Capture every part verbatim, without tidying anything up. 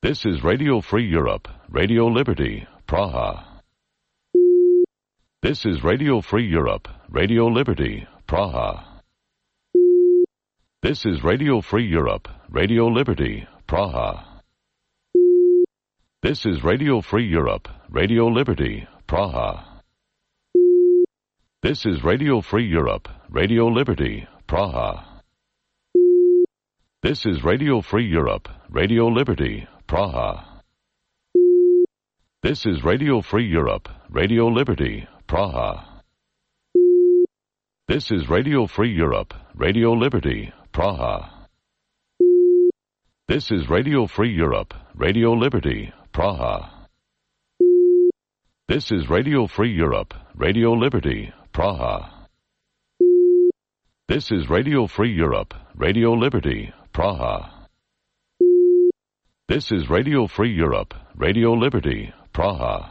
This is Radio Free Europe, Radio Liberty, Praha. This is Radio Free Europe, Radio Liberty, Praha. This is Radio Free Europe, Radio Liberty, Praha. This is Radio Free Europe, Radio Liberty, Praha. This is Radio Free Europe, Radio Liberty, Praha. This is Radio Free Europe, Radio Liberty, Praha. This is Radio Free Europe, Radio Liberty, Praha. This is Radio Free Europe, Radio Liberty, Praha. This is Radio Free Europe, Radio Liberty, Praha. This is Radio Free Europe, Radio Liberty, Praha. This is Radio Free Europe, Radio Liberty, Praha. This is Radio Free Europe, Radio Liberty, Praha.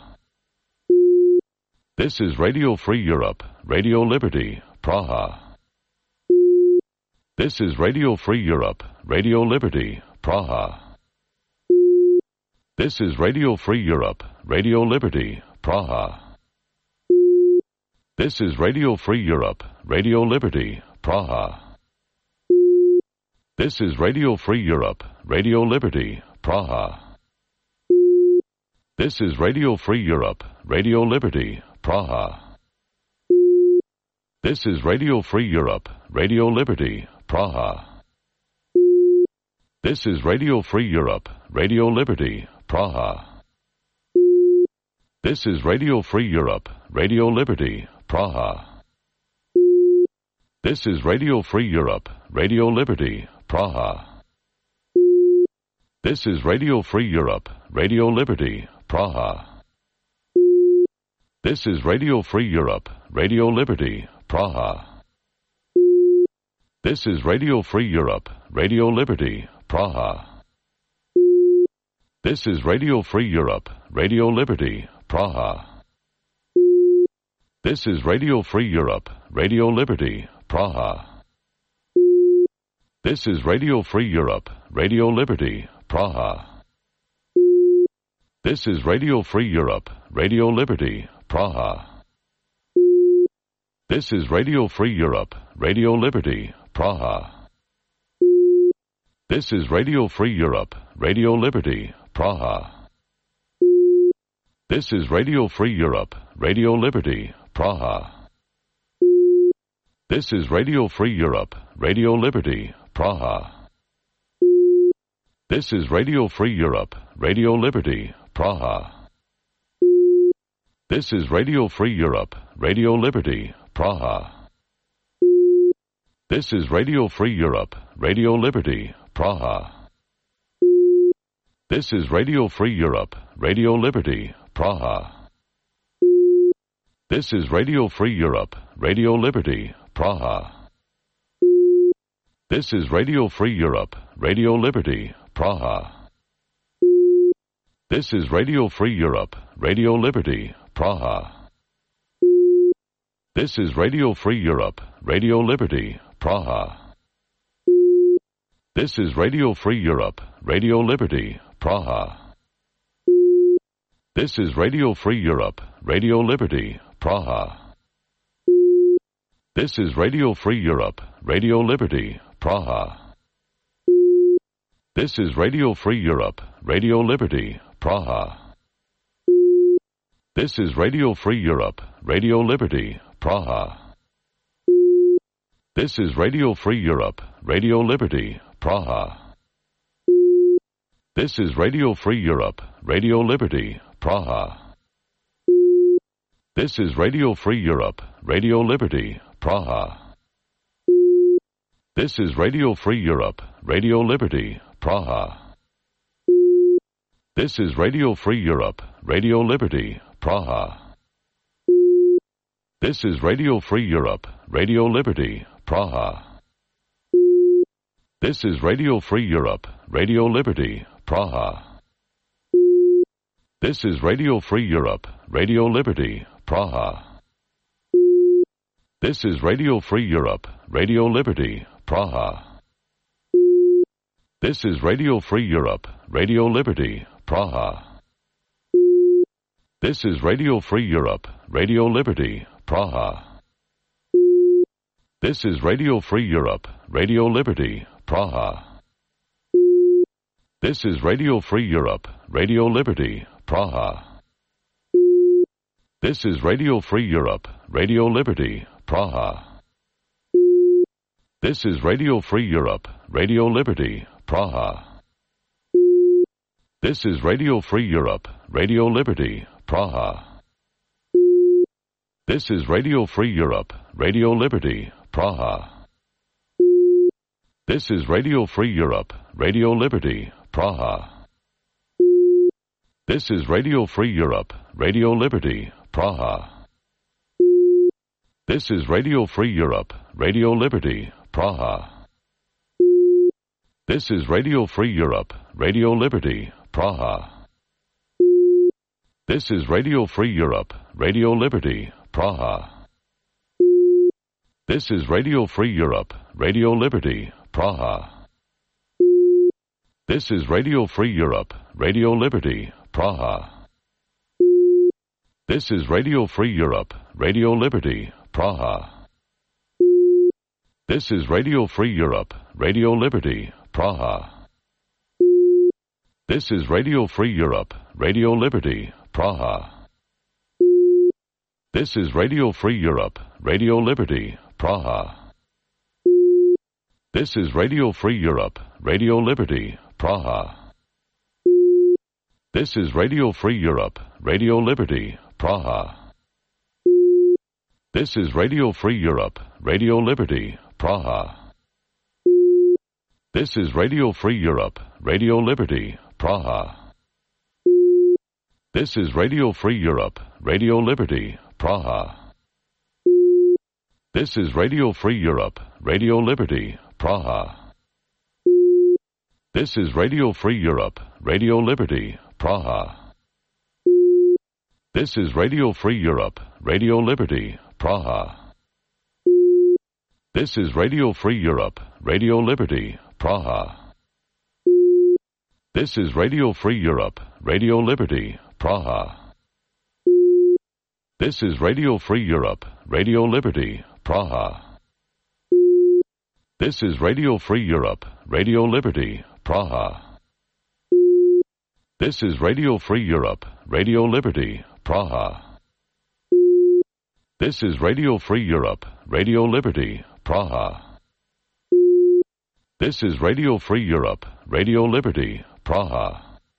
This is Radio Free Europe, Radio Liberty, Praha. This is Radio Free Europe, Radio Liberty, Praha. This is Radio Free Europe, Radio Liberty, Praha. This is Radio Free Europe, Radio Liberty, Praha. This is Radio Free Europe, Radio Liberty, Praha. This is Radio Free Europe, Radio Liberty, Praha. This is Radio Free Europe, Radio Liberty, Praha. This is Radio Free Europe, Radio Liberty, Praha. This is Radio Free Europe, Radio Liberty, Praha. This is Radio Free Europe, Radio Liberty, Praha. This is Radio Free Europe, Radio Liberty, Praha. This is Radio Free Europe, Radio Liberty, Praha. This is Radio Free Europe, Radio Liberty, Praha. This is Radio Free Europe, Radio Liberty, Praha. This is Radio Free Europe, Radio Liberty, Praha. This is Radio Free Europe, Radio Liberty, Praha. This is Radio Free Europe, Radio Liberty, Praha. This is Radio Free Europe, Radio Liberty, Praha. This is Radio Free Europe, Radio Liberty, Praha. This is Radio Free Europe, Radio Liberty, Praha. This is Radio Free Europe, Radio Liberty, Praha. This is Radio Free Europe, Radio Liberty, Praha. This is Radio Free Europe, Radio Liberty, Praha. This is Radio Free Europe, Radio Liberty, Praha. This is Radio Free Europe, Radio Liberty, Praha. This is Radio Free Europe, Radio Liberty, Praha. This is Radio Free Europe, Radio Liberty, Praha. This is Radio Free Europe, Radio Liberty, Praha. This is Radio Free Europe, Radio Liberty, Praha. This is Radio Free Europe, Radio Liberty, Praha. This is Radio Free Europe, Radio Liberty, Praha. This is Radio Free Europe, Radio Liberty, Praha. This is Radio Free Europe, Radio Liberty, Praha. This is Radio Free Europe, Radio Liberty, Praha. This is Radio Free Europe, Radio Liberty, Praha. This is Radio Free Europe, Radio Liberty, Praha. This is Radio Free Europe, Radio Liberty, Praha. This is Radio Free Europe, Radio Liberty, Praha. This is Radio Free Europe, Radio Liberty, Praha. This is Radio Free Europe, Radio Liberty, Praha. This is Radio Free Europe, Radio Liberty, Praha. This is Radio Free Europe, Radio Liberty, Praha. This is Radio Free Europe, Radio Liberty, Praha. This is Radio Free Europe, Radio Liberty, Praha. This is Radio Free Europe, Radio Liberty, Praha. This is Radio Free Europe, Radio Liberty, Praha. This is Radio Free Europe, Radio Liberty, Praha. This is Radio Free Europe, Radio Liberty, Praha. This is Radio Free Europe, Radio Liberty, Praha. This is Radio Free Europe, Radio Liberty, Praha. This is Radio Free Europe, Radio Liberty, Praha. This is Radio Free Europe, Radio Liberty, Praha. This is Radio Free Europe, Radio Liberty, Praha. This is Radio Free Europe, Radio Liberty, Praha. This is Radio Free Europe, Radio Liberty, Praha. This is Radio Free Europe, Radio Liberty, Praha. This is Radio Free Europe, Radio Liberty, Praha. This is Radio Free Europe, Radio Liberty, Praha. This is Radio Free Europe, Radio Liberty, Praha. This is Radio Free Europe, Radio Liberty, Praha. This is Radio Free Europe, Radio Liberty, Praha. This is Radio Free Europe, Radio Liberty, Praha. This is Radio Free Europe, Radio Liberty, Praha. This is Radio Free Europe, Radio Liberty, Praha. This is Radio Free Europe, Radio Liberty, Praha. This is Radio Free Europe, Radio Liberty, Praha. This is Radio Free Europe, Radio Liberty, Praha. This is Radio Free Europe, Radio Liberty, Praha. This is Radio Free Europe, Radio Liberty, Praha. This is Radio Free Europe, Radio Liberty, Praha. This is Radio Free Europe, Radio Liberty, Praha. This is Radio Free Europe, Radio Liberty, Praha. This is Radio Free Europe, Radio Liberty, Praha. This is Radio Free Europe, Radio Liberty, Praha. This is Radio Free Europe, Radio Liberty, Praha. This is Radio Free Europe, Radio Liberty, Praha. This is Radio Free Europe, Radio Liberty, Praha.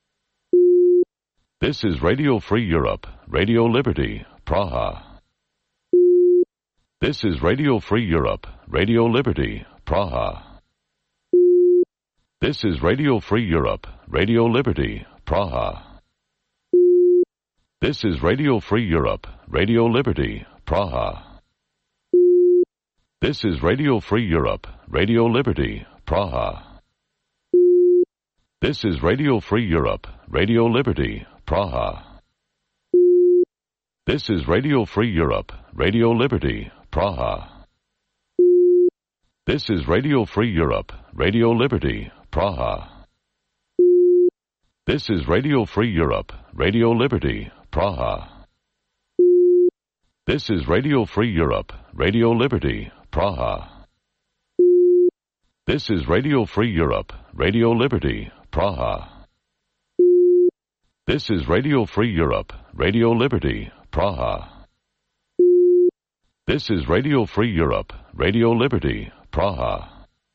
This is Radio Free Europe, Radio Liberty, Praha. This is Radio Free Europe, Radio Liberty, Praha. This is Radio Free Europe, Radio Liberty, Praha. This is Radio Free Europe, Radio Liberty, Praha. This is Radio Free Europe, Radio Liberty, Praha. This is Radio Free Europe, Radio Liberty, Praha. This is Radio Free Europe, Radio Liberty, Praha. This is Radio Free Europe, Radio Liberty, Praha. This is Radio Free Europe, Radio Liberty, Praha. This is Radio Free Europe, Radio Liberty, Praha. This is Radio Free Europe, Radio Liberty, Praha. This is Radio Free Europe, Radio Liberty, Praha. This is Radio Free Europe, Radio Liberty, Praha.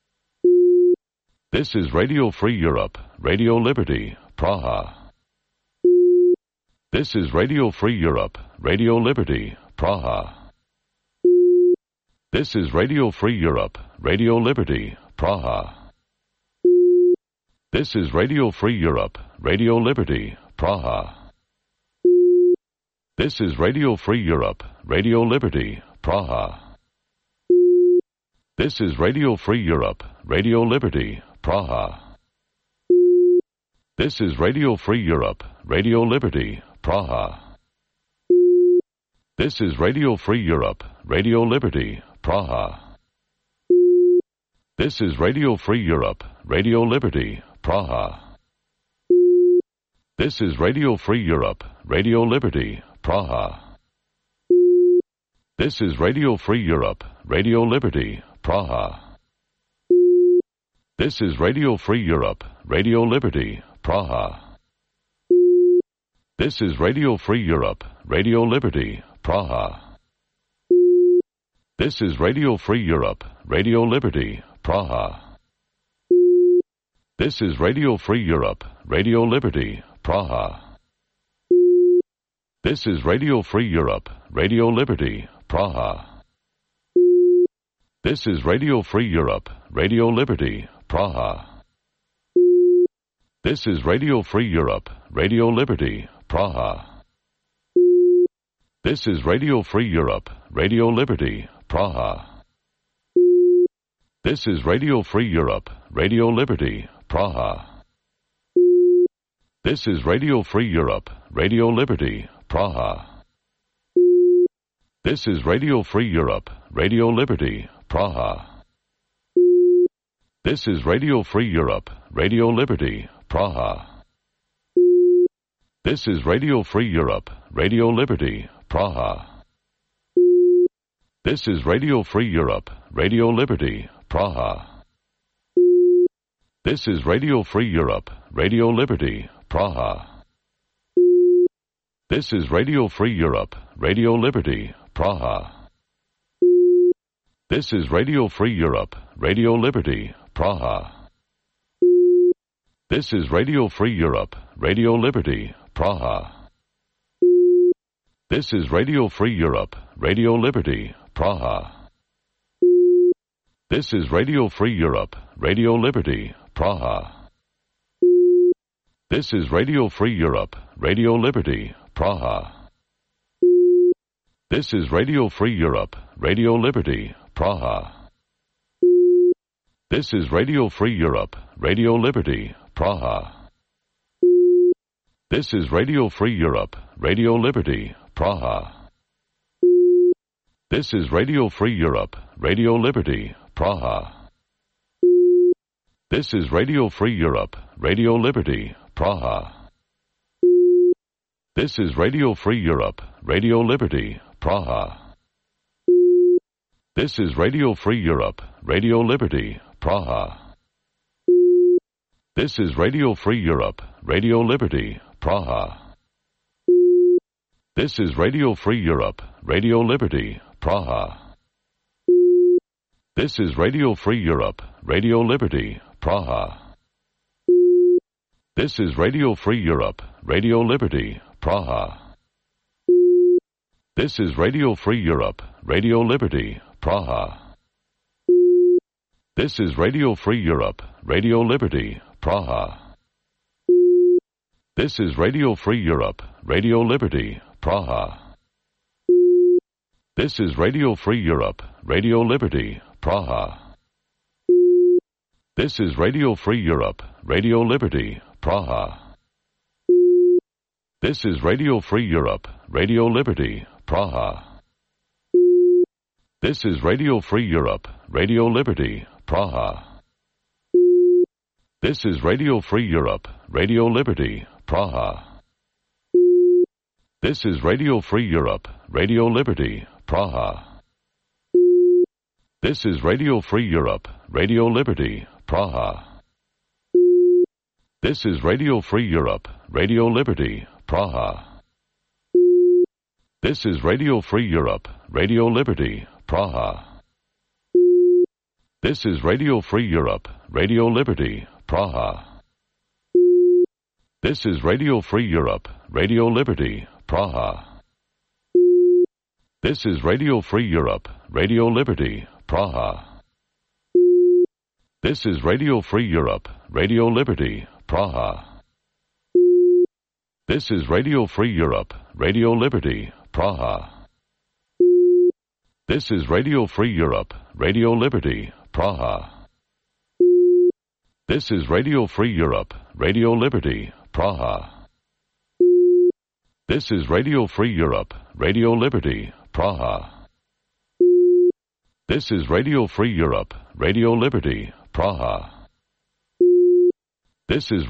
This is Radio Free Europe, Radio Liberty, Praha. This is Radio Free Europe, Radio Liberty, Praha. This is Radio Free Europe, Radio Liberty, Praha. This is Radio Free Europe, Radio Liberty, Praha. This is Radio Free Europe, Radio Liberty, Praha. This is Radio Free Europe, Radio Liberty, Praha. This is Radio Free Europe, Radio Liberty, Praha. This is Radio Free Europe, Radio Liberty, Praha. This is Radio Free Europe, Radio Liberty, Praha. This is Radio Free Europe, Radio Liberty, Praha. This is Radio Free Europe, Radio Liberty, Praha. This is Radio Free Europe, Radio Liberty, Praha. This is Radio Free Europe, Radio Liberty, Praha. This is Radio Free Europe, Radio Liberty, Praha. This is Radio Free Europe, Radio Liberty, Praha. This is Radio Free Europe, Radio Liberty, Praha. This is Radio Free Europe, Radio Liberty, Praha. This is Radio Free Europe, Radio Liberty, Praha. This is Radio Free Europe, Radio Liberty, Praha. This is Radio Free Europe, Radio Liberty, Praha. This is Radio Free Europe, Radio Liberty, Praha. This is Radio Free Europe, Radio Liberty, Praha. This is Radio Free Europe, Radio Liberty, Praha. This is Radio Free Europe, Radio Liberty, Praha. This is Radio Free Europe, Radio Liberty, Praha. This is Radio Free Europe, Radio Liberty, Praha. This is Radio Free Europe, Radio Liberty, Praha. This is Radio Free Europe, Radio Liberty, Praha. This is Radio Free Europe, Radio Liberty, Praha. This is Radio Free Europe, Radio Liberty, Praha. This is Radio Free Europe, Radio Liberty, Praha. This is Radio Free Europe, Radio Liberty, Praha. This is Radio Free Europe, Radio Liberty, Praha. This is Radio Free Europe, Radio Liberty, Praha. This is Radio Free Europe, Radio Liberty, Praha. This is Radio Free Europe, Radio Liberty, Praha. This is Radio Free Europe, Radio Liberty, Praha. This is Radio Free Europe, Radio Liberty, Praha. This is Radio Free Europe, Radio Liberty, Praha. This is Radio Free Europe, Radio Liberty, Praha. This is Radio Free Europe, Radio Liberty, Praha. This is Radio Free Europe, Radio Liberty, Praha. This is Radio Free Europe, Radio Liberty, Praha. This is Radio Free Europe, Radio Liberty, Praha. This is Radio Free Europe, Radio Liberty, Praha. This is Radio Free Europe, Radio Liberty, Praha. This is Radio Free Europe, Radio Liberty, Praha. This is Radio Free Europe, Radio Liberty, Praha. This is Radio Free Europe, Radio Liberty, Praha. This is Radio Free Europe, Radio Liberty, Praha. This is Radio Free Europe, Radio Liberty, Praha. This is Radio Free Europe, Radio Liberty, Praha. This is Radio Free Europe, Radio Liberty, Praha. This is Radio Free Europe, Radio Liberty, Praha. This is Radio Free Europe, Radio Liberty, Praha. This is Radio Free Europe, Radio Liberty, Praha. This is Radio Free Europe, Radio Liberty, Praha. This is Radio Free Europe, Radio Liberty, Praha. This is Radio Free Europe, Radio Liberty, Praha. This is Radio Free Europe, Radio Liberty, Praha. This is Radio Free Europe, Radio Liberty, Praha. This is Radio Free Europe, Radio Liberty, Praha. This is Radio Free Europe, Radio Liberty, Praha. This is Radio Free Europe, Radio Liberty, Praha. This is